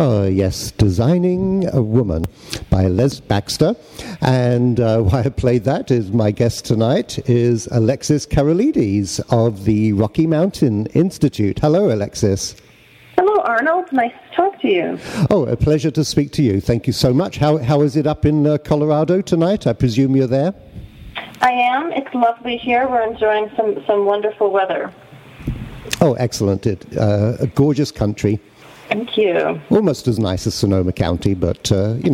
Oh, yes, Designing a Woman by Les Baxter. And why I played that is my guest tonight is Alexis Karolides of the Rocky Mountain Institute. Hello, Alexis. Hello, Arnold. Nice to talk to you. Oh, a pleasure to speak to you. Thank you so much. How is it up in Colorado tonight? I presume you're there? I am. It's lovely here. We're enjoying some wonderful weather. Oh, excellent. A gorgeous country. Thank you. Almost as nice as Sonoma County, but,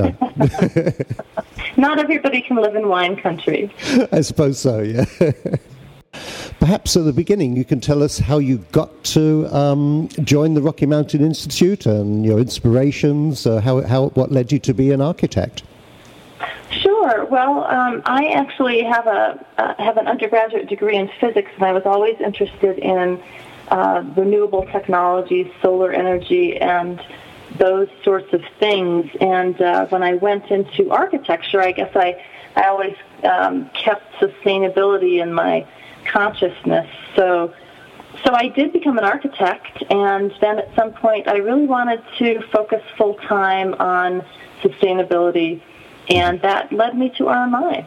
Not everybody can live in wine country. I suppose so, yeah. Perhaps at the beginning you can tell us how you got to join the Rocky Mountain Institute and your inspirations, what led you to be an architect. Sure. Well, I actually have an undergraduate degree in physics, and I was always interested in renewable technologies, solar energy, and those sorts of things. And when I went into architecture, I guess I always kept sustainability in my consciousness. So I did become an architect, and then at some point I really wanted to focus full-time on sustainability, and that led me to RMI.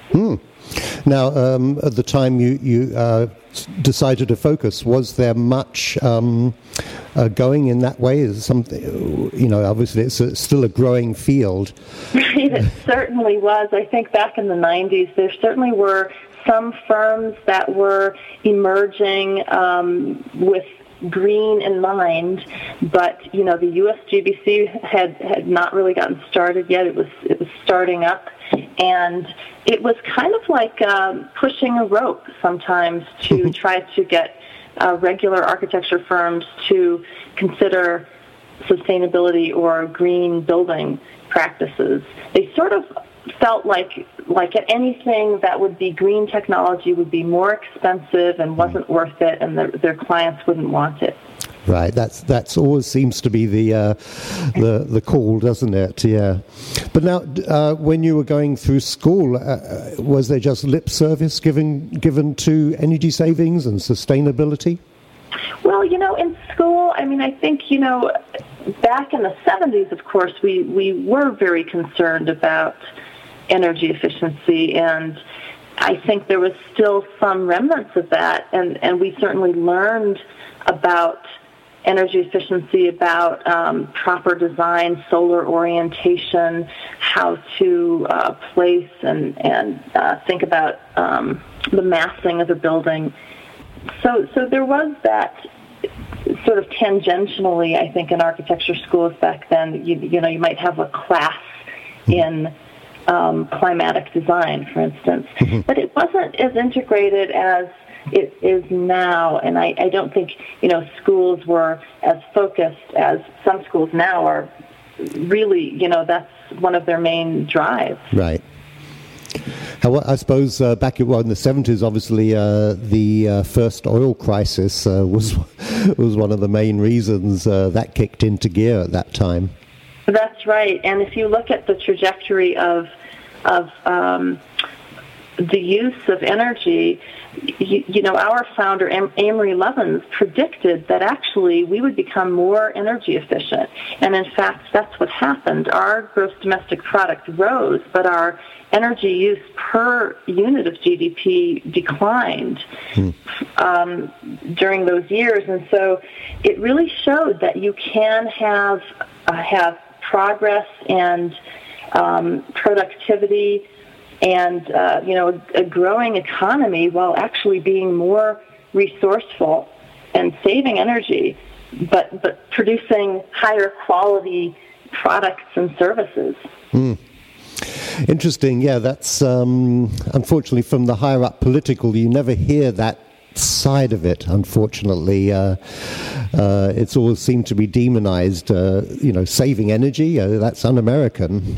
Now, at the time you decided to focus, was there much going in that way? Is something, obviously it's still a growing field. Right, it certainly was. I think back in the 90s, there certainly were some firms that were emerging with green in mind, but the USGBC had not really gotten started yet. It was starting up, and it was kind of like pushing a rope sometimes to try to get regular architecture firms to consider sustainability or green building practices. They sort of felt like anything that would be green technology would be more expensive and wasn't worth it, and their clients wouldn't want it. Right, that's always seems to be the call, doesn't it? Yeah. But now, when you were going through school, was there just lip service given to energy savings and sustainability? Well, in school, I think, back in the 70s, of course, we were very concerned about energy efficiency, and I think there was still some remnants of that, and we certainly learned about energy efficiency, about proper design, solar orientation, how to place and think about the massing of a building. So there was that sort of tangentially, I think, in architecture schools back then. You might have a class in climatic design, for instance, but it wasn't as integrated as it is now, and I don't think schools were as focused as some schools now are. Really, that's one of their main drives. Right. I suppose back in the 70s, obviously the first oil crisis was one of the main reasons that kicked into gear at that time. That's right, and if you look at the trajectory of the use of energy, our founder, Amory Lovins, predicted that actually we would become more energy efficient. And in fact, that's what happened. Our gross domestic product rose, but our energy use per unit of GDP declined during those years. And so it really showed that you can have progress and productivity and a growing economy while actually being more resourceful and saving energy, but producing higher quality products and services. Interesting. Yeah, that's unfortunately from the higher up political, you never hear that side of it. Unfortunately, it's always seemed to be demonized. Saving energy, that's un-American.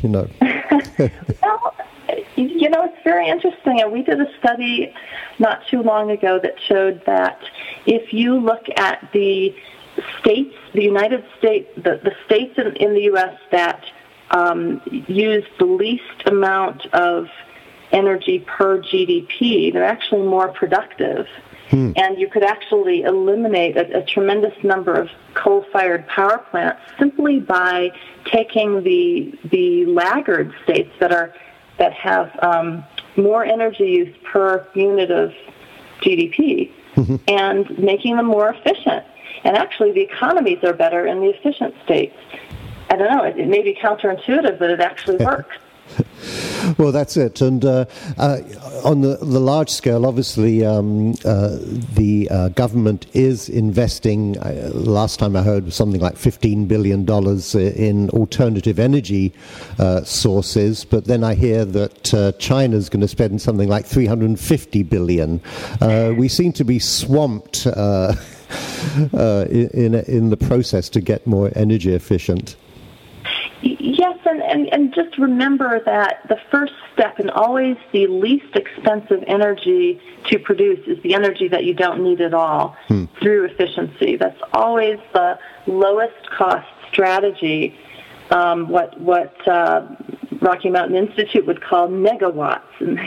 Well, it's very interesting, and we did a study not too long ago that showed that if you look at the states, the United States, the states in the U.S. that use the least amount of energy per GDP, they're actually more productive. And you could actually eliminate a tremendous number of coal-fired power plants simply by taking the laggard states that have more energy use per unit of GDP and making them more efficient. And actually, the economies are better in the efficient states. I don't know, it may be counterintuitive, but it actually works. Well, that's it. And on the large scale, obviously, the government is investing, last time I heard, something like $15 billion in alternative energy sources. But then I hear that China's going to spend something like $350 billion. We seem to be swamped in the process to get more energy efficient. Yes, and just remember that the first step and always the least expensive energy to produce is the energy that you don't need at all through efficiency. That's always the lowest cost strategy, what Rocky Mountain Institute would call megawatts. And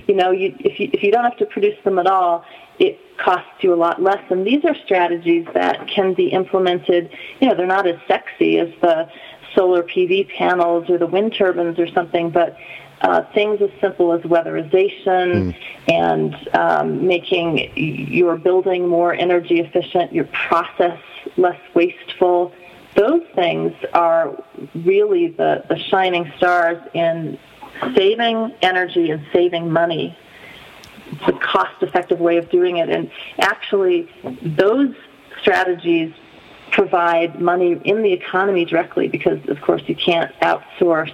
if you don't have to produce them at all, it costs you a lot less. And these are strategies that can be implemented. They're not as sexy as the solar PV panels or the wind turbines or something, but things as simple as weatherization and making your building more energy efficient, your process less wasteful. Those things are really the shining stars in saving energy and saving money. It's a cost-effective way of doing it. And actually, those strategies provide money in the economy directly because, of course, you can't outsource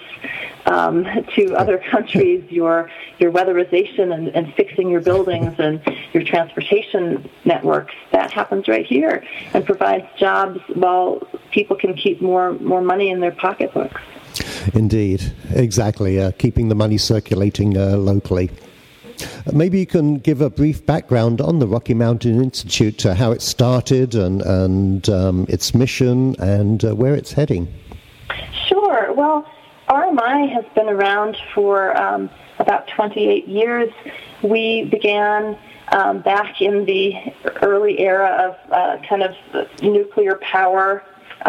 to other countries your weatherization and fixing your buildings and your transportation networks. That happens right here and provides jobs while people can keep more money in their pocketbooks. Indeed, exactly, keeping the money circulating locally. Maybe you can give a brief background on the Rocky Mountain Institute, how it started and its mission and where it's heading. Sure. Well, RMI has been around for about 28 years. We began back in the early era of kind of nuclear power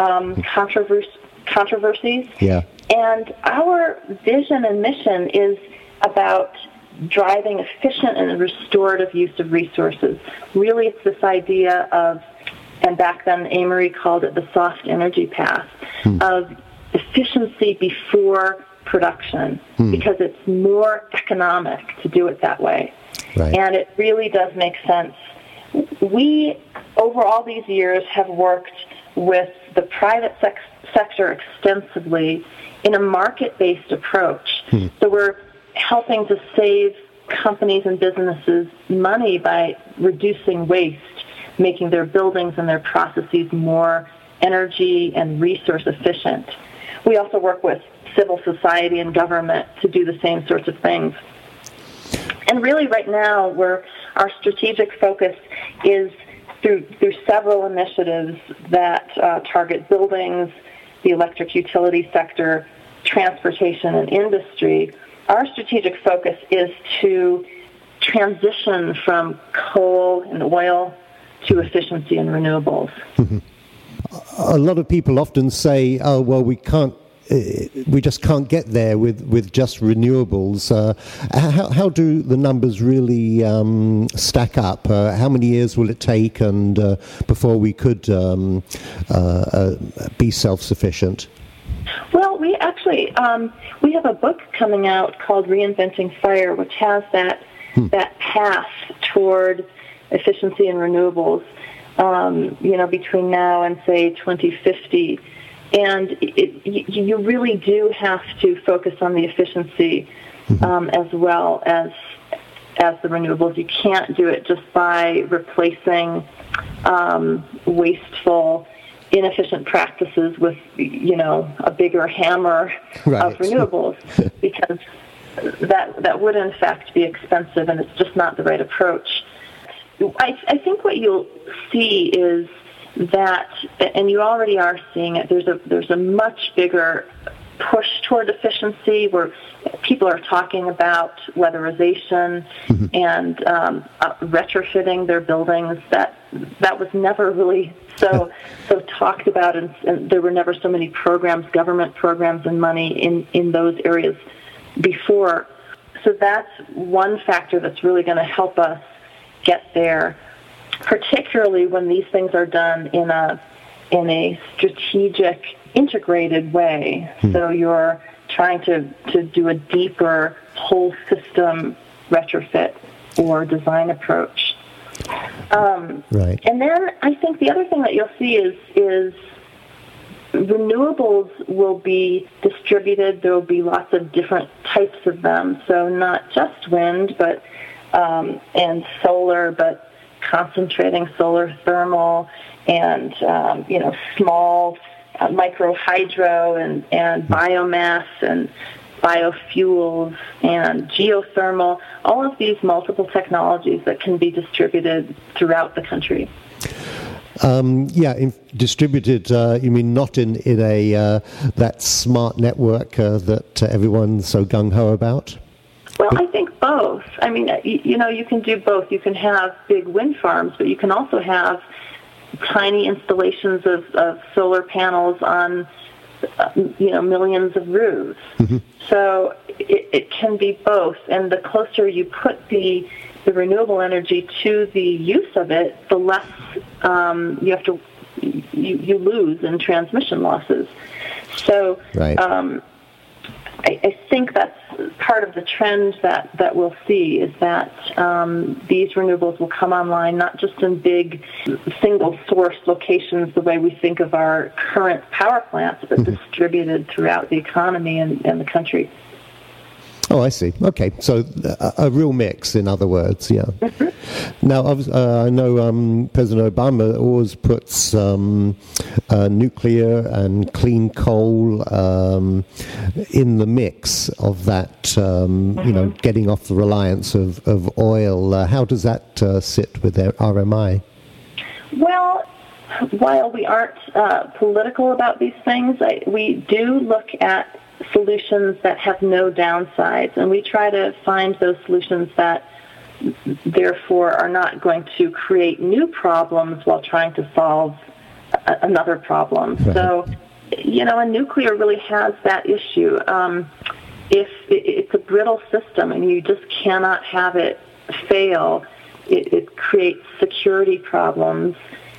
controversies. Yeah. And our vision and mission is about driving efficient and restorative use of resources. Really, it's this idea of, and back then Amory called it the soft energy path, of efficiency before production, because it's more economic to do it that way. Right. And it really does make sense. We, over all these years, have worked with the private sector extensively in a market-based approach. So we're helping to save companies and businesses money by reducing waste, making their buildings and their processes more energy and resource efficient. We also work with civil society and government to do the same sorts of things. And really right now, our strategic focus is through several initiatives that target buildings, the electric utility sector, transportation, and industry. Our strategic focus is to transition from coal and oil to efficiency and renewables. A lot of people often say, "Oh, well, we just can't get there with just renewables." How do the numbers really stack up? How many years will it take, and before we could be self-sufficient? Well, we actually we have a book coming out called Reinventing Fire, which has that path toward efficiency and renewables. Between now and say 2050, and you really do have to focus on the efficiency as well as the renewables. You can't do it just by replacing wasteful, inefficient practices with, a bigger hammer of renewables, because that would in fact be expensive, and it's just not the right approach. I think what you'll see is that, and you already are seeing it, there's a much bigger push toward efficiency, where people are talking about weatherization and retrofitting their buildings. That was never really so talked about, and there were never so many programs, government programs and money in those areas before. So that's one factor that's really going to help us get there, particularly when these things are done in a strategic, integrated way. So you're trying to do a deeper whole system retrofit or design approach. Right. And then I think the other thing that you'll see is renewables will be distributed. There will be lots of different types of them. So not just wind, but and solar, but concentrating solar thermal and small micro hydro and biomass and biofuels and geothermal, all of these multiple technologies that can be distributed throughout the country. Distributed, you mean not in a that smart network that everyone's so gung-ho about? Well, I think both. I mean, you can do both. You can have big wind farms, but you can also have tiny installations of solar panels on millions of roofs. So it can be both, and the closer you put the renewable energy to the use of it, the less you lose in transmission losses. So right. I think that's part of the trend that we'll see, is that these renewables will come online not just in big single-source locations the way we think of our current power plants, but distributed throughout the economy and the country. Oh, I see. Okay, so a real mix, in other words, yeah. Now, I know President Obama always puts nuclear and clean coal in the mix of that, getting off the reliance of oil. How does that sit with their RMI? Well, while we aren't political about these things, we do look at solutions that have no downsides, and we try to find those solutions that therefore are not going to create new problems while trying to solve another problem. Right. So, and nuclear really has that issue. If it's a brittle system and you just cannot have it fail, it creates security problems.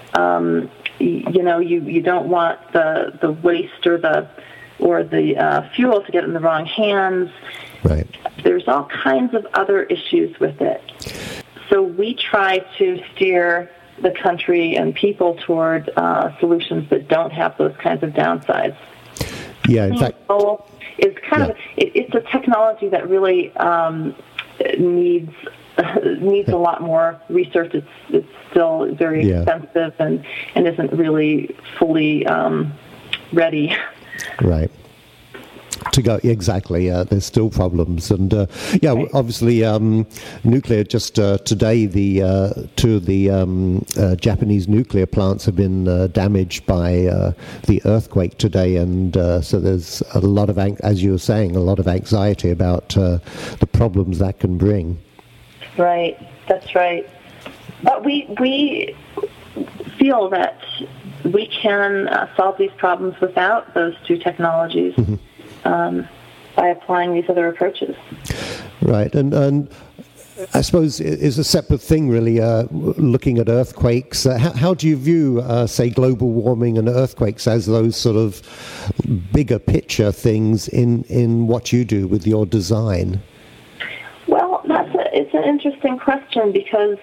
You don't want the waste or the fuel to get in the wrong hands. Right. There's all kinds of other issues with it. So we try to steer the country and people toward solutions that don't have those kinds of downsides. Yeah, in fact, is it's a technology that really needs a lot more research. It's still very expensive and isn't really fully ready. Right. To go, exactly. There's still problems, and obviously, nuclear. Just today, the two of the Japanese nuclear plants have been damaged by the earthquake today, and so there's a lot of, as you were saying, a lot of anxiety about the problems that can bring. Right. That's right. But we feel that we can solve these problems without those two technologies. By applying these other approaches. Right, and I suppose it's a separate thing, really, looking at earthquakes. How do you view, say, global warming and earthquakes as those sort of bigger picture things in what you do with your design? Well, it's an interesting question because,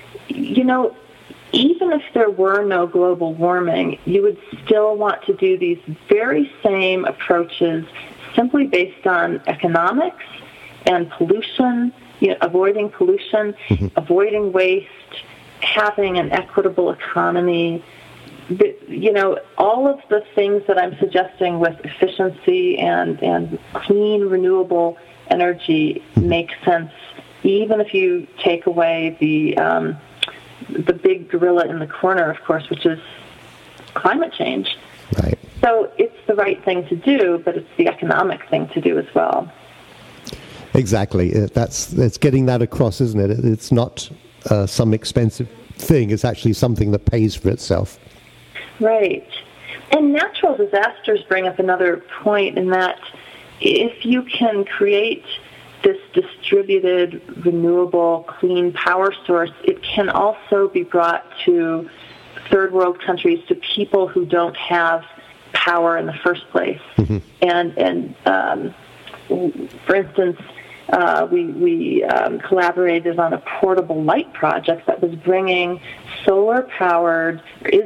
even if there were no global warming, you would still want to do these very same approaches simply based on economics and pollution, avoiding pollution, avoiding waste, having an equitable economy. All of the things that I'm suggesting with efficiency and clean, renewable energy make sense, even if you take away the big gorilla in the corner, of course, which is climate change. Right. So it's the right thing to do, but it's the economic thing to do as well. Exactly. It's getting that across, isn't it? It's not some expensive thing. It's actually something that pays for itself. Right. And natural disasters bring up another point in that if you can create this distributed, renewable, clean power source, it can also be brought to third world countries, to people who don't have power in the first place. Mm-hmm. And for instance, we collaborated on a portable light project that was bringing solar-powered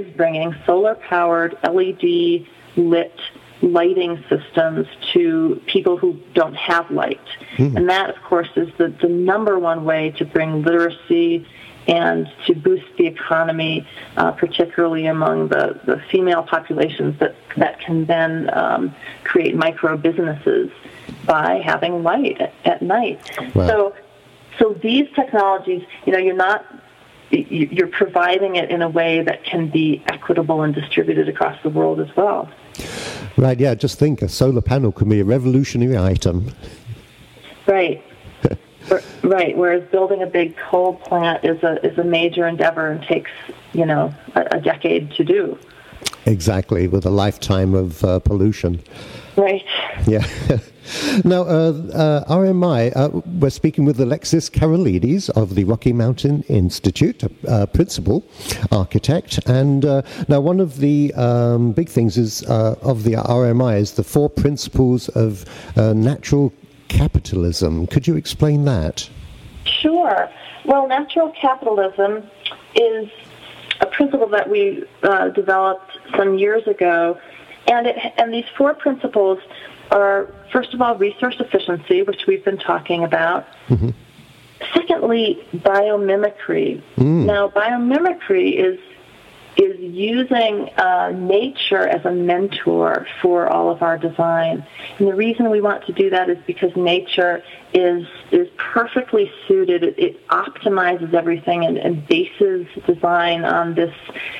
LED lit lighting systems to people who don't have light. Mm-hmm. And that, of course, is the number one way to bring literacy and to boost the economy, particularly among the female populations that can then create micro-businesses by having light at night. Wow. So these technologies, you're providing it in a way that can be equitable and distributed across the world as well. Right, yeah, just think, a solar panel can be a revolutionary item. Right. Right, whereas building a big coal plant is a major endeavor and takes, a decade to do. Exactly, with a lifetime of pollution. Right. Yeah. Now, RMI, we're speaking with Alexis Karolides of the Rocky Mountain Institute, principal architect. And now one of the big things is of the RMI is the 4 principles of natural capitalism. Could you explain that? Sure. Well, natural capitalism is a principle that we developed some years ago, and these 4 principles are, first of all, resource efficiency, which we've been talking about. Mm-hmm. Secondly, biomimicry. Now, biomimicry is using nature as a mentor for all of our design. And the reason we want to do that is because nature is perfectly suited. It optimizes everything and bases design on this,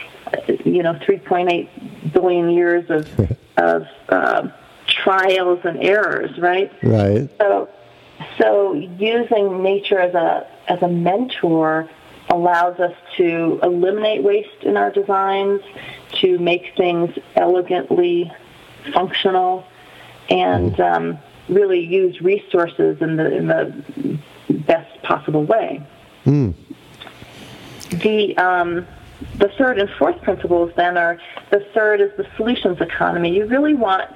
3.8 billion years of trials and errors, right? Right. So using nature as a mentor allows us to eliminate waste in our designs, to make things elegantly functional, and really use resources in the best possible way. Mm. The third and fourth principles then are, the third is the solutions economy. You really want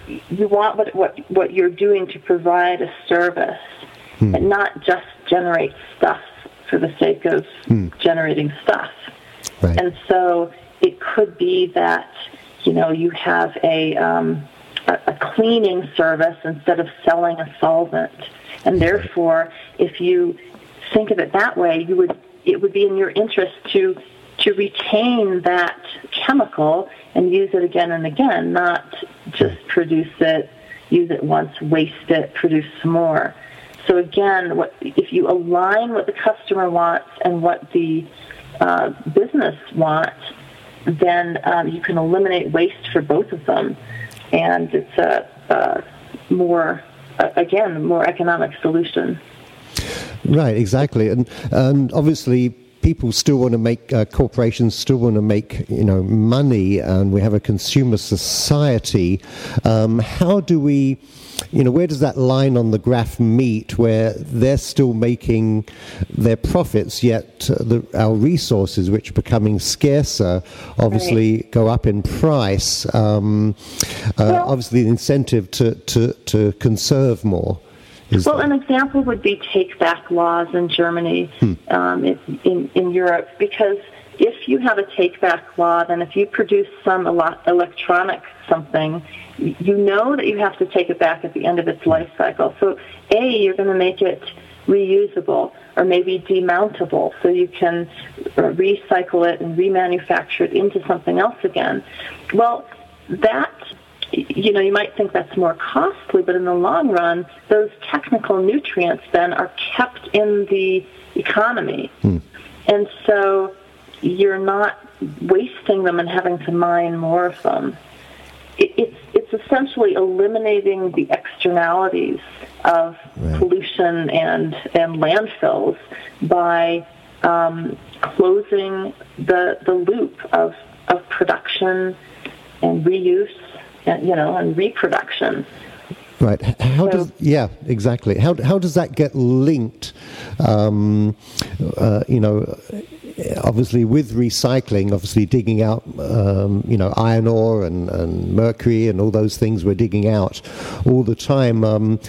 what you're doing to provide a service and not just generate stuff for the sake of generating stuff. Right. And so it could be that, you have a cleaning service instead of selling a solvent. And therefore, if you think of it that way, it would be in your interest to retain that chemical and use it again and again, not just produce it, use it once, waste it, produce some more. So again, if you align what the customer wants and what the business wants, then you can eliminate waste for both of them, and it's a more economic solution. Right, exactly, and obviously people still want to make, corporations still want to make, money, and we have a consumer society. How do we, where does that line on the graph meet where they're still making their profits, yet our resources, which are becoming scarcer, obviously go up in price? Obviously the incentive to conserve more. An example would be take-back laws in Germany, in Europe, because if you have a take-back law, then if you produce some electronic something, you know that you have to take it back at the end of its life cycle. So, you're going to make it reusable or maybe demountable, so you can recycle it and remanufacture it into something else again. Well, that... you might think that's more costly, but in the long run, those technical nutrients then are kept in the economy. And so you're not wasting them and having to mine more of them. it's essentially eliminating the externalities of pollution and landfills by closing the loop of production and reuse, and reproduction. Right. Exactly. How does that get linked? Obviously with recycling, obviously digging out, iron ore and mercury and all those things we're digging out all the time.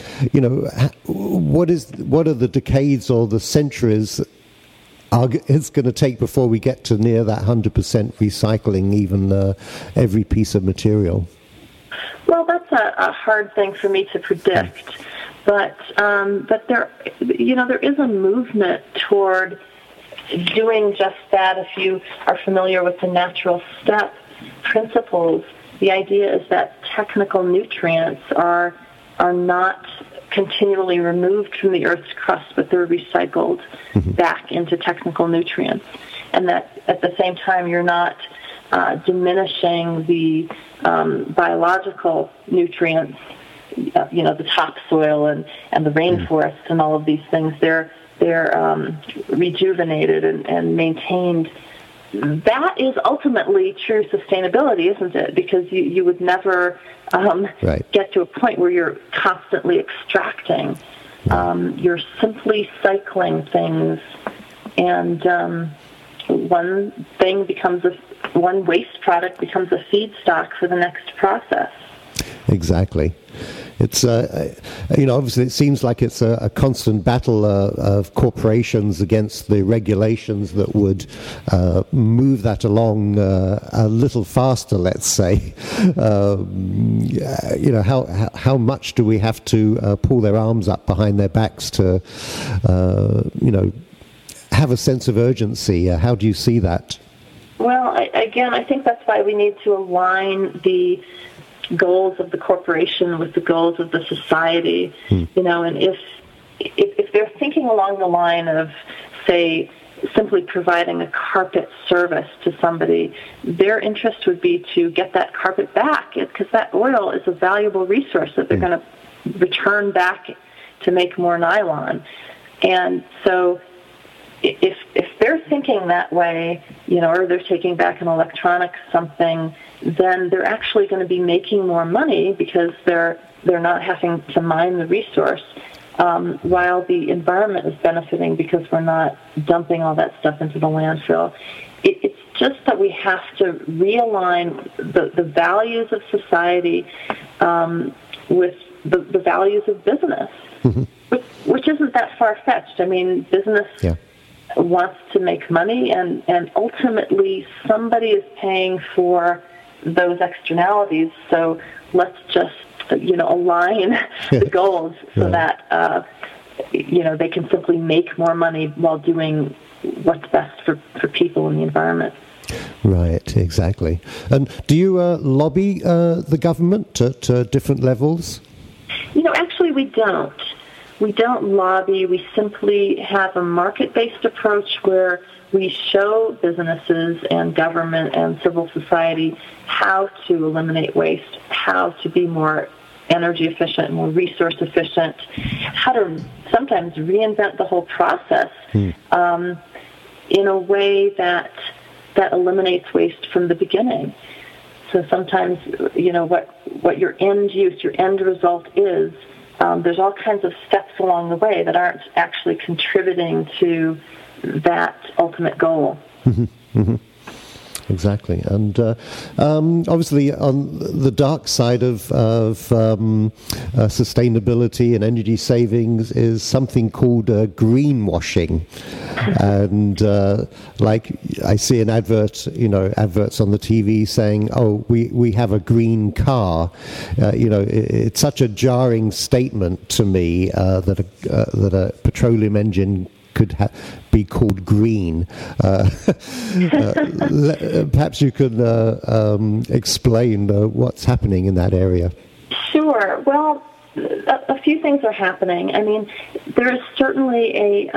What are the decades or the centuries it's going to take before we get to near that 100% recycling, even every piece of material? Well, that's a hard thing for me to predict, but there is a movement toward doing just that. If you are familiar with the natural step principles, the idea is that technical nutrients are not continually removed from the Earth's crust, but they're recycled back into technical nutrients, and that at the same time you're not diminishing the biological nutrients, the topsoil and the rainforests and all of these things. They're rejuvenated and maintained. That is ultimately true sustainability, isn't it? Because you would never get to a point where you're constantly extracting. You're simply cycling things, and one waste product becomes a feedstock for the next process. Exactly. It's obviously it seems like it's a constant battle of corporations against the regulations that would move that along a little faster. Let's say, how much do we have to pull their arms up behind their backs to, have a sense of urgency? How do you see that? Well, I think that's why we need to align the goals of the corporation with the goals of the society, and if they're thinking along the line of, say, simply providing a carpet service to somebody, their interest would be to get that carpet back, because that oil is a valuable resource that they're going to return back to make more nylon. And so if they're thinking that way, or they're taking back an electronic something, then they're actually going to be making more money because they're not having to mine the resource, while the environment is benefiting because we're not dumping all that stuff into the landfill. It's just that we have to realign the values of society with the values of business, which isn't that far-fetched. I mean, business wants to make money, and ultimately somebody is paying for those externalities. So let's just align the goals so that they can simply make more money while doing what's best for people and the environment. Right, exactly. And do you lobby the government at different levels? Actually we don't. We don't lobby. We simply have a market-based approach where we show businesses and government and civil society how to eliminate waste, how to be more energy efficient, more resource efficient, how to sometimes reinvent the whole process in a way that eliminates waste from the beginning. So sometimes, what your end use, your end result is, there's all kinds of steps along the way that aren't actually contributing to that ultimate goal. Exactly. And obviously on the dark side of sustainability and energy savings is something called greenwashing. And like I see an advert, adverts on the TV saying, oh, we have a green car. It's such a jarring statement to me that a petroleum engine could be called green. Perhaps you could explain what's happening in that area. Sure. Well, a few things are happening. I mean, there is certainly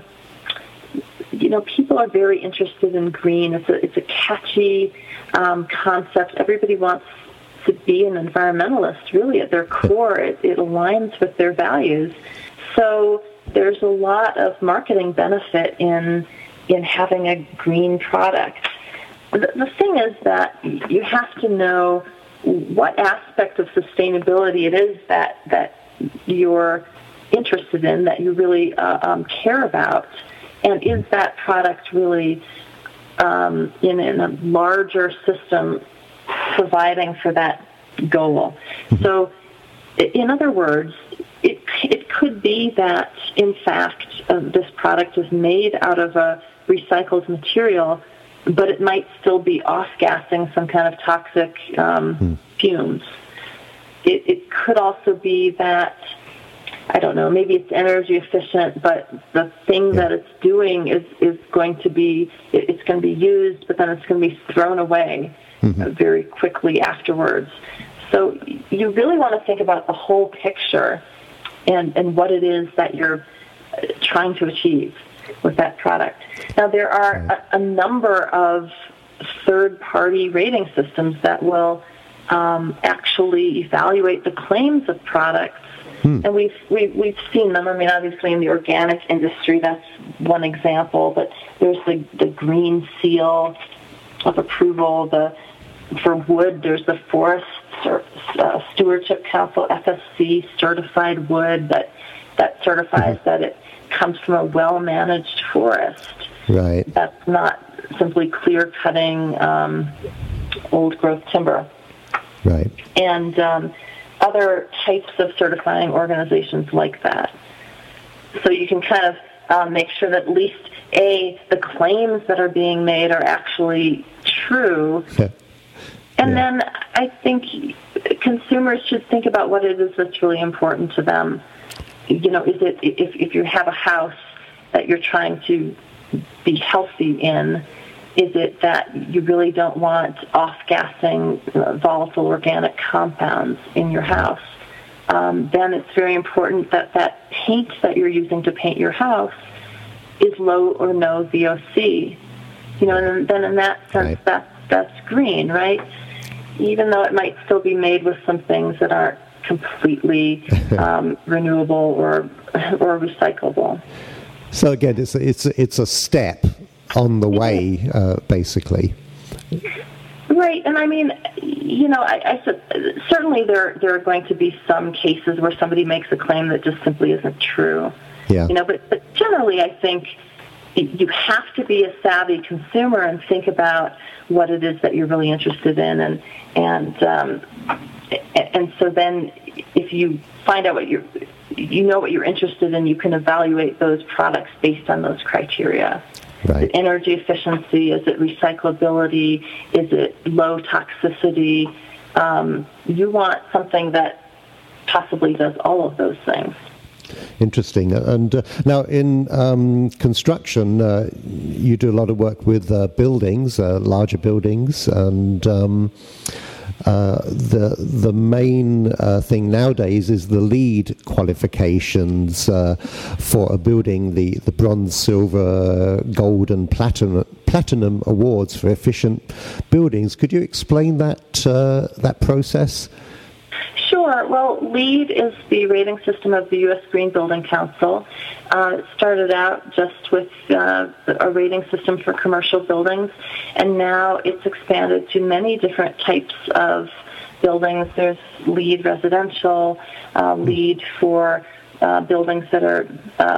people are very interested in green. It's a catchy concept. Everybody wants to be an environmentalist. Really, at their core, it aligns with their values. So there's a lot of marketing benefit in having a green product. The thing is that you have to know what aspect of sustainability it is that you're interested in, that you really care about, and is that product really in a larger system providing for that goal? So, in other words, it could be that, in fact, this product is made out of a recycled material, but it might still be off-gassing some kind of toxic fumes. It could also be that, I don't know, maybe it's energy efficient, but the thing that it's doing is going to be, it's going to be used, but then it's going to be thrown away very quickly afterwards. So you really want to think about the whole picture and what it is that you're trying to achieve with that product. Now, there are a number of third-party rating systems that will actually evaluate the claims of products. And we've seen them. I mean, obviously in the organic industry, that's one example. But there's the Green Seal of approval. For wood, there's the Forest Stewardship Council (FSC) certified wood that certifies that it comes from a well-managed forest. Right. That's not simply clear-cutting old-growth timber. Right. And other types of certifying organizations like that. So you can kind of make sure that at least, the claims that are being made are actually true. And then I think consumers should think about what it is that's really important to them. You know, is it, if you have a house that you're trying to be healthy in, is it that you really don't want off-gassing volatile organic compounds in your house? Then it's very important that paint that you're using to paint your house is low or no VOC. You know, and then in that sense, that's green, right? Even though it might still be made with some things that aren't completely renewable or recyclable. So again, it's a step on the way, basically. Right, and I mean, you know, I said certainly there are going to be some cases where somebody makes a claim that just simply isn't true. Yeah. You know, but generally, I think you have to be a savvy consumer and think about what it is that you're really interested in, and so then if you find out you know what you're interested in, you can evaluate those products based on those criteria. Right. Is it energy efficiency? Is it recyclability? Is it low toxicity? You want something that possibly does all of those things. Interesting. And now in construction, you do a lot of work with buildings, larger buildings, and the main thing nowadays is the LEED qualifications for a building, the bronze, silver, gold, and platinum awards for efficient buildings. Could you explain that process? Sure. Well, LEED is the rating system of the U.S. Green Building Council. It started out just with a rating system for commercial buildings, and now it's expanded to many different types of buildings. There's LEED residential, LEED for buildings that are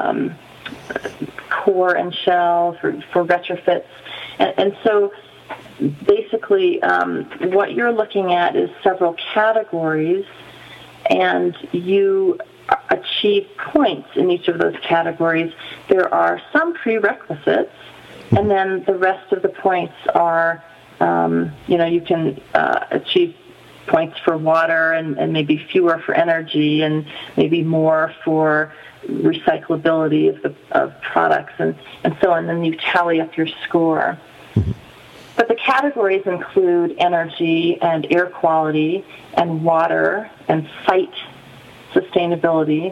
core and shell, for retrofits. And so basically, what you're looking at is several categories, and you achieve points in each of those categories. There are some prerequisites, and then the rest of the points are, you can achieve points for water and maybe fewer for energy and maybe more for recyclability of products and so on, and then you tally up your score. But the categories include energy and air quality and water and site sustainability,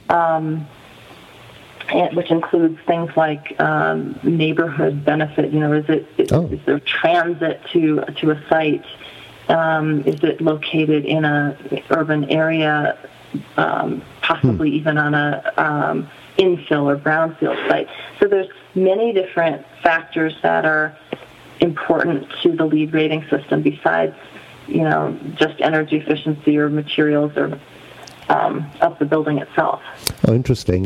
which includes things like neighborhood benefit. You know, is there transit to a site? Is it located in a urban area, possibly even on a infill or brownfield site? So there's many different factors that are important to the LEED rating system besides, just energy efficiency or materials or of the building itself. Oh, interesting.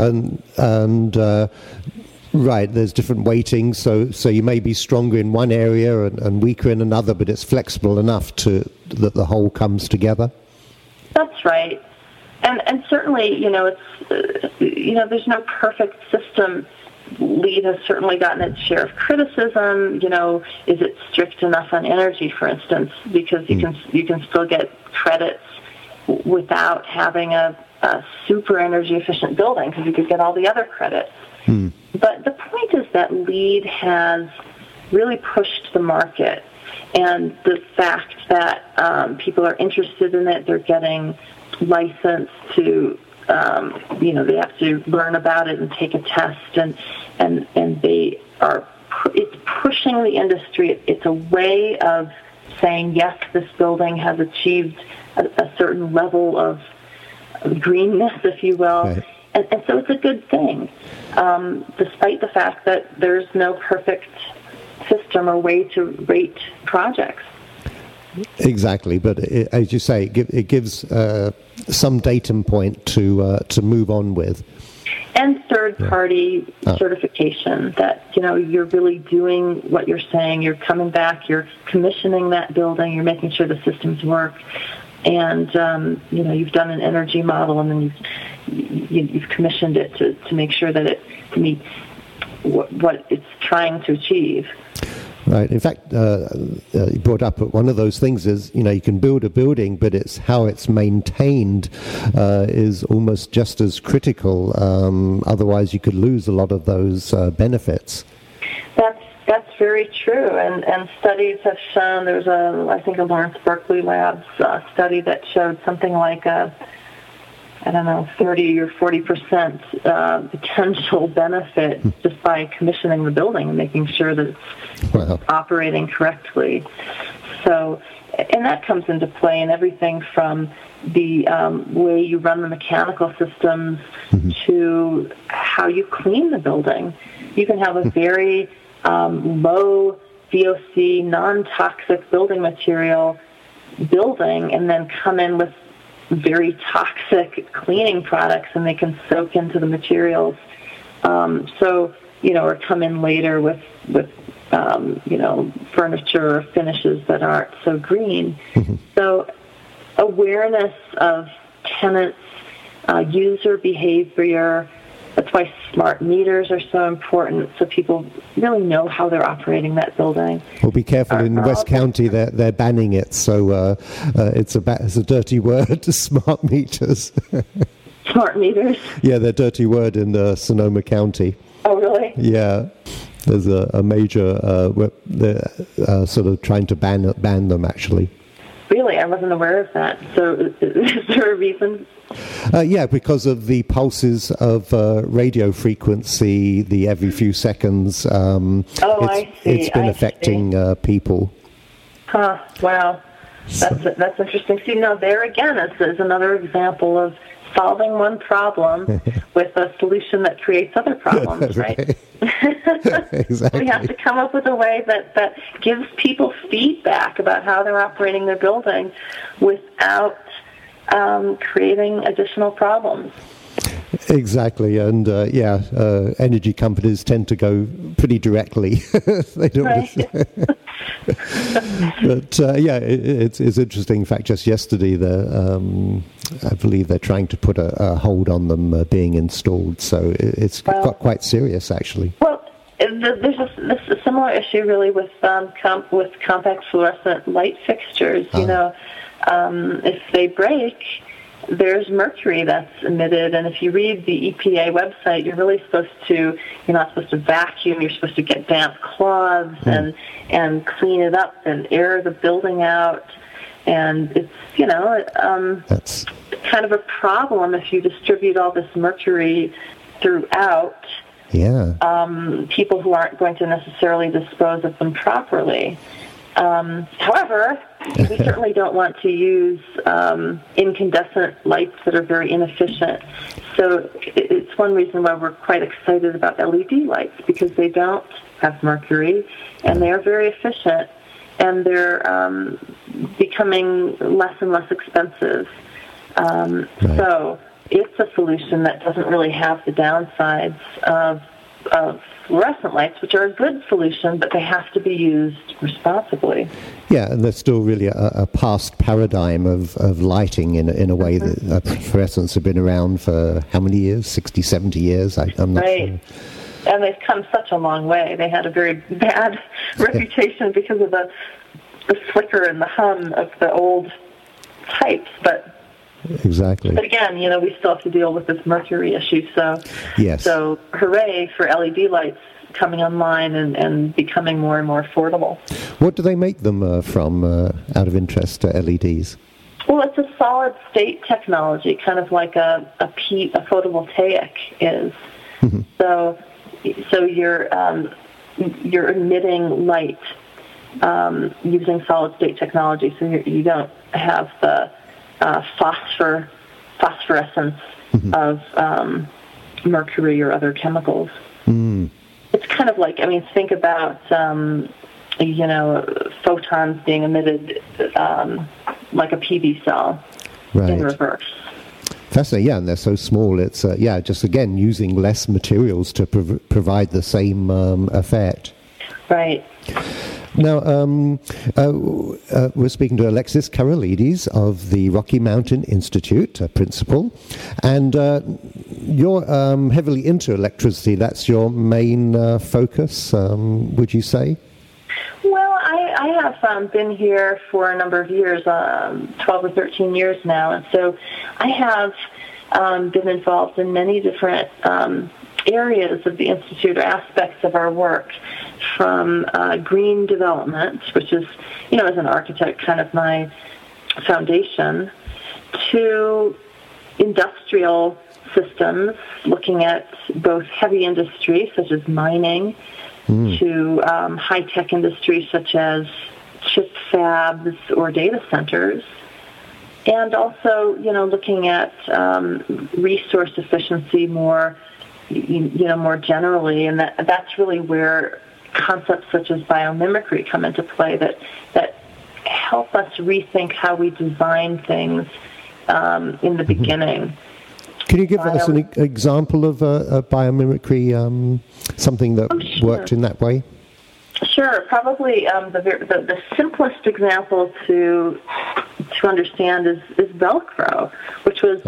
And right, there's different weightings, so you may be stronger in one area and weaker in another, but it's flexible enough that the whole comes together. That's right. And certainly, there's no perfect system. LEED has certainly gotten its share of criticism. Is it strict enough on energy, for instance? Because you can still get credits without having a super energy efficient building, because you could get all the other credits. But the point is that LEED has really pushed the market, and the fact that people are interested in it, they're getting licensed to. They have to learn about it and take a test, and they are. It's pushing the industry. It's a way of saying, yes, this building has achieved a certain level of greenness, if you will, right. and so it's a good thing, despite the fact that there's no perfect system or way to rate projects. Exactly, but as you say, it gives some datum point to move on with. And third-party certification that, you're really doing what you're saying. You're coming back, you're commissioning that building, you're making sure the systems work, and, you've done an energy model, and then you've commissioned it to make sure that it meets what it's trying to achieve. Right. In fact, you brought up one of those things is, you can build a building, but it's how it's maintained is almost just as critical. Otherwise, you could lose a lot of those benefits. That's very true, and studies have shown. There's I think a Lawrence Berkeley Labs study that showed something like 30 or 40% potential benefit just by commissioning the building and making sure that it's operating correctly. So, and that comes into play in everything from the way you run the mechanical systems to how you clean the building. You can have a very low VOC, non-toxic building material building and then come in with very toxic cleaning products, and they can soak into the materials. Or come in later with furniture or finishes that aren't so green. So awareness of tenants, user behavior. That's why smart meters are so important, so people really know how they're operating that building. Well, be careful. In West County, they're banning it, so it's a dirty word, smart meters. Smart meters? Yeah, they're a dirty word in Sonoma County. Oh, really? Yeah. There's a major, they're sort of trying to ban them, actually. Really? I wasn't aware of that. So is there a reason? Yeah, because of the pulses of radio frequency, the every few seconds. I see. It's been affecting people. Huh, wow. That's interesting. See, now there again is another example of solving one problem with a solution that creates other problems, right? Exactly. We have to come up with a way that gives people feedback about how they're operating their building without creating additional problems. Exactly, and energy companies tend to go pretty directly. They don't. Right. But it's interesting. In fact, just yesterday, I believe they're trying to put a hold on them being installed. So it's got quite serious, actually. Well, there's a similar issue really with compact fluorescent light fixtures. If they break, there's mercury that's emitted, and if you read the EPA website, you're not supposed to vacuum. You're supposed to get damp cloths and clean it up and air the building out. And it's that's kind of a problem if you distribute all this mercury throughout. Yeah. People who aren't going to necessarily dispose of them properly. However, we certainly don't want to use incandescent lights that are very inefficient. So it's one reason why we're quite excited about LED lights, because they don't have mercury, and they are very efficient, and they're becoming less and less expensive. Right. So it's a solution that doesn't really have the downsides of fluorescent lights, which are a good solution, but they have to be used responsibly. Yeah, and there's still really a past paradigm of lighting in a way that fluorescents have been around for how many years? 60, 70 years? I'm not sure. And they've come such a long way. They had a very bad reputation because of the flicker and the hum of the old types, but exactly. But again, we still have to deal with this mercury issue. So, yes. So hooray for LED lights coming online and becoming more and more affordable. What do they make them from, out of interest, LEDs? Well, it's a solid-state technology, kind of like a photovoltaic is. Mm-hmm. So you're emitting light using solid-state technology. So you don't have the phosphorescence of mercury or other chemicals. Mm. It's kind of like, think about, photons being emitted like a PV cell in reverse. Fascinating, yeah, and they're so small. It's, just again, using less materials to provide the same effect. Right. Now, we're speaking to Alexis Karolides of the Rocky Mountain Institute, a principal, and you're heavily into electricity. That's your main focus, would you say? Well, I have been here for a number of years, 12 or 13 years now, and so I have been involved in many different areas of the Institute or aspects of our work, from green development, which is, as an architect, kind of my foundation, to industrial systems, looking at both heavy industry, such as mining, to high-tech industry, such as chip fabs or data centers, and also, looking at resource efficiency more generally, and that's really where concepts such as biomimicry come into play that help us rethink how we design things in the beginning. Can you give us an example of a biomimicry, something that worked in that way? Sure. Probably the simplest example to understand is Velcro, which was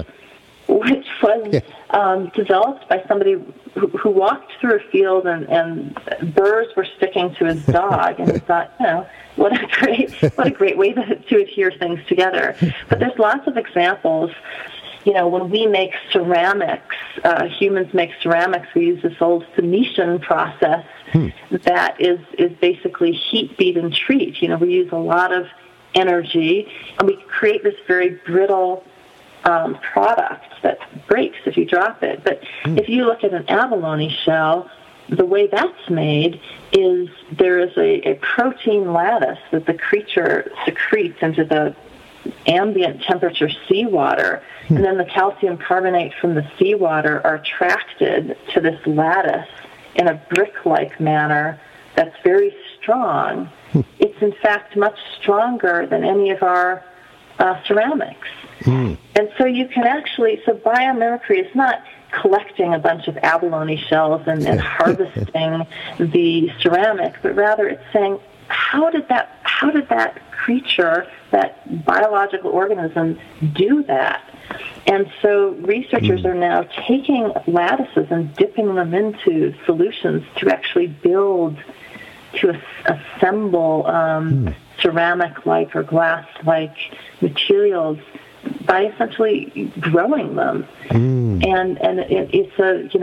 developed by somebody who walked through a field and burrs were sticking to his dog, and he thought, what a great way to adhere things together. But there's lots of examples. When we make ceramics, humans make ceramics, we use this old Phoenician process that is basically heat, beat, and treat. We use a lot of energy, and we create this very brittle product that breaks if you drop it. But if you look at an abalone shell, the way that's made is there is a protein lattice that the creature secretes into the ambient temperature seawater, and then the calcium carbonate from the seawater are attracted to this lattice in a brick-like manner that's very strong. It's in fact much stronger than any of our ceramics. And so you can so biomimicry is not collecting a bunch of abalone shells and harvesting the ceramic, but rather it's saying, how did that creature, that biological organism, do that? And so researchers are now taking lattices and dipping them into solutions to actually assemble ceramic-like or glass-like materials by essentially growing them. And it's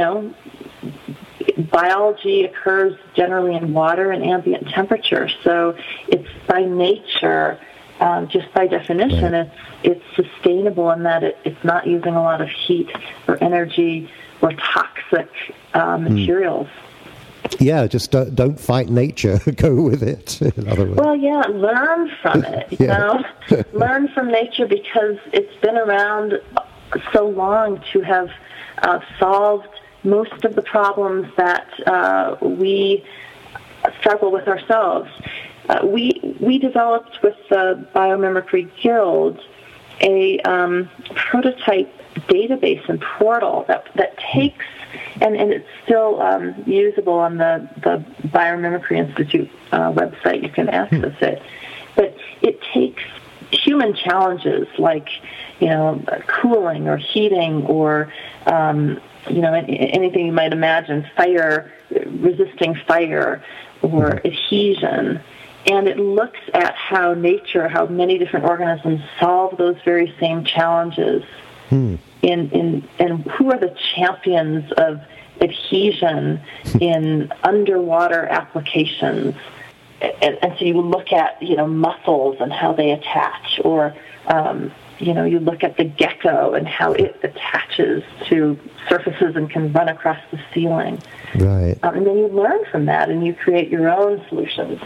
biology occurs generally in water and ambient temperature, so it's by nature, just by definition, it's sustainable in that it's not using a lot of heat or energy or toxic materials. Yeah, just don't fight nature. Go with it, in other words. Well, yeah, learn from it, you know. Learn from nature because it's been around so long to have solved most of the problems that we struggle with ourselves. We developed with the Biomimicry Guild a prototype database and portal that takes, and it's still usable on the Biomimicry Institute website. You can access it. But it takes human challenges like, cooling or heating or, anything you might imagine, fire, resisting fire or adhesion. And it looks at how many different organisms solve those very same challenges. And who are the champions of adhesion in underwater applications. And so you look at, mussels and how they attach, or, you look at the gecko and how it attaches to surfaces and can run across the ceiling. Right. And then you learn from that and you create your own solutions.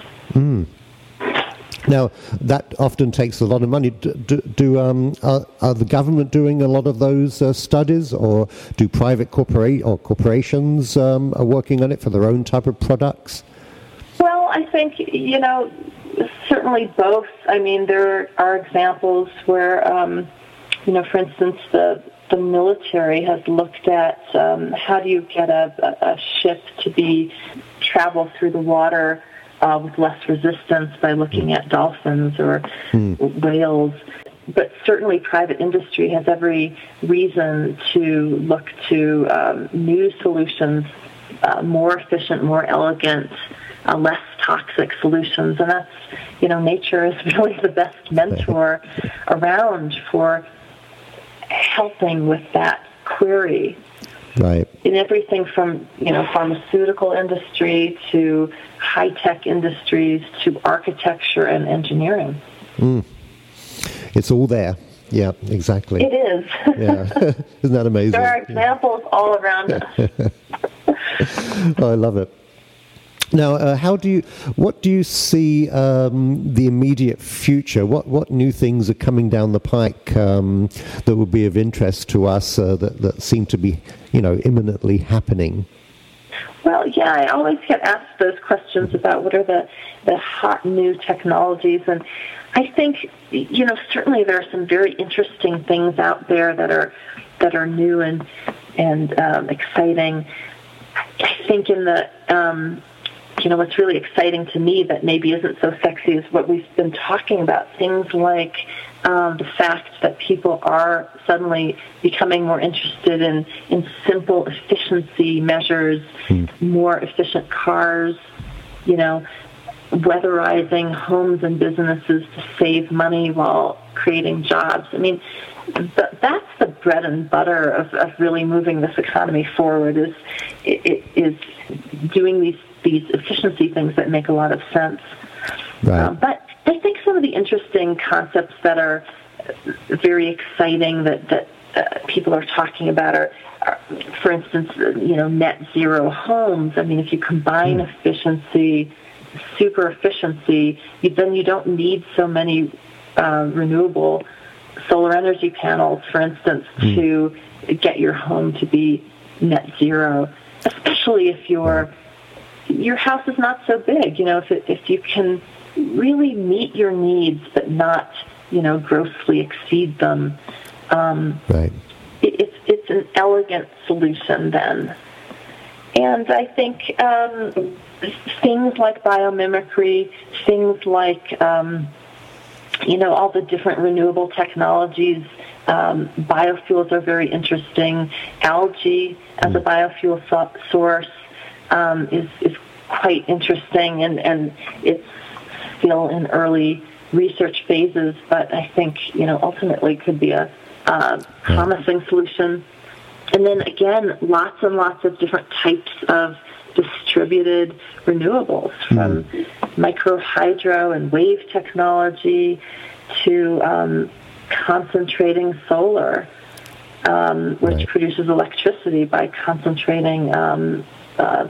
Now, that often takes a lot of money. Are the government doing a lot of those studies, or do private corporations are working on it for their own type of products? Well, I think, certainly both. I mean, there are examples where, for instance, the military has looked at how do you get a ship to travel through the water with less resistance by looking at dolphins or whales. But certainly private industry has every reason to look to new solutions, more efficient, more elegant, less toxic solutions. And that's, nature is really the best mentor around for helping with that query. Right. In everything from, pharmaceutical industry to high-tech industries to architecture and engineering. It's all there. Yeah, exactly. It is. Yeah. Isn't that amazing? There are examples all around us. I love it. Now, what do you see the immediate future? What new things are coming down the pike that would be of interest to us that seem to be, imminently happening? Well, yeah, I always get asked those questions about what are the hot new technologies, and I think, certainly there are some very interesting things out there that are new and exciting. I think in the what's really exciting to me that maybe isn't so sexy is what we've been talking about, things like the fact that people are suddenly becoming more interested in simple efficiency measures, more efficient cars, weatherizing homes and businesses to save money while creating jobs. I mean, that's the bread and butter of really moving this economy forward, is doing these efficiency things that make a lot of sense. Right. But I think some of the interesting concepts that are very exciting that people are talking about are, for instance, net zero homes. I mean, if you combine efficiency, super efficiency, then you don't need so many renewable solar energy panels, for instance, to get your home to be net zero, especially if your house is not so big. If you can really meet your needs but not, grossly exceed them, right. It's an elegant solution then. And I think things like biomimicry, things like all the different renewable technologies, biofuels are very interesting. Algae as a biofuel source is quite interesting, and it's still in early research phases, but I think, ultimately could be a promising solution. And then again, lots and lots of different types of distributed renewables, from microhydro and wave technology to concentrating solar, which produces electricity by concentrating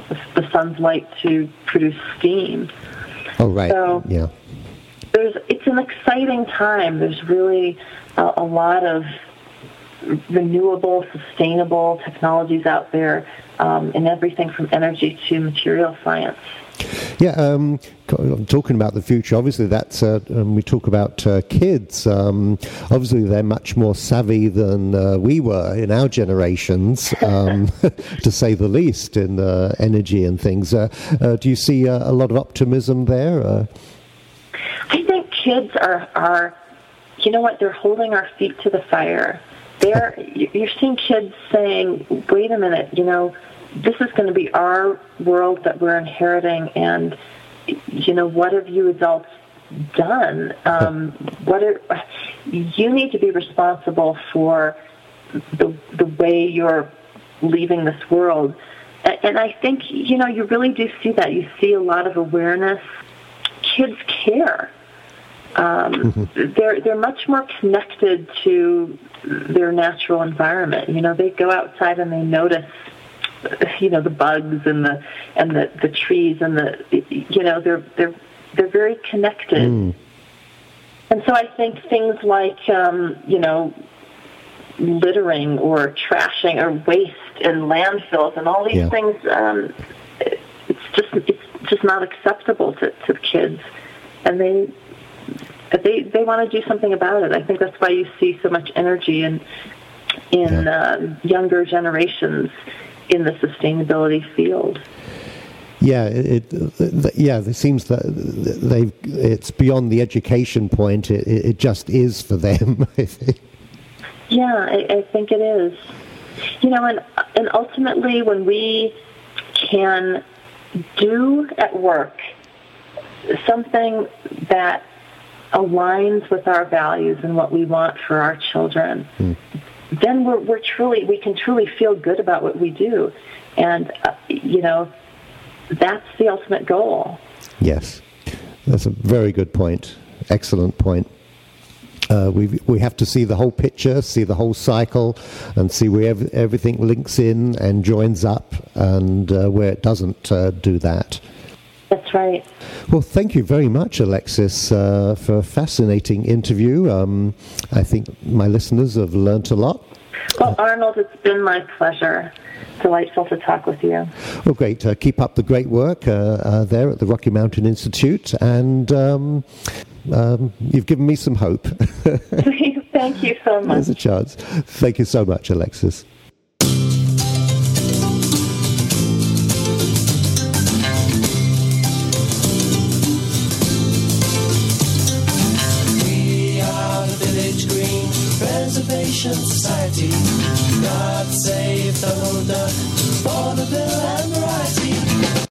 the sun's light to produce steam. Oh, right. So yeah. It's an exciting time. There's really a lot of renewable, sustainable technologies out there in everything from energy to material science. Yeah, talking about the future, obviously that's, we talk about kids, obviously they're much more savvy than we were in our generations, to say the least, in energy and things. Do you see a lot of optimism there? I think kids are, you know what, they're holding our feet to the fire. You're seeing kids saying, wait a minute, you know, this is going to be our world that we're inheriting, and, you know, what have you adults done? You need to be responsible for the way you're leaving this world. And I think, you know, you really do see that. You see a lot of awareness. Kids care. They're much more connected to their natural environment. You know, they go outside and they notice, you know, the bugs and the trees and you know, they're very connected. And so I think things like you know, littering or trashing or waste in landfills and all these things, it's just not acceptable to kids, and they want to do something about it. I think that's why you see so much energy in younger generations in the sustainability field. Yeah, it seems that it's beyond the education point. It just is for them, I think. Yeah, I think it is. You know, and ultimately when we can do at work something that aligns with our values and what we want for our children, then we can truly feel good about what we do. And, you know, that's the ultimate goal. Yes, that's a very good point. Excellent point. We have to see the whole picture, see the whole cycle, and see where everything links in and joins up, and where it doesn't do that. That's right. Well, thank you very much, Alexis, for a fascinating interview. I think my listeners have learnt a lot. Well, Arnold, it's been my pleasure. Delightful to talk with you. Well, great. Keep up the great work there at the Rocky Mountain Institute, and you've given me some hope. Thank you so much. There's a chance. Thank you so much, Alexis. Society. God save Donald Duck.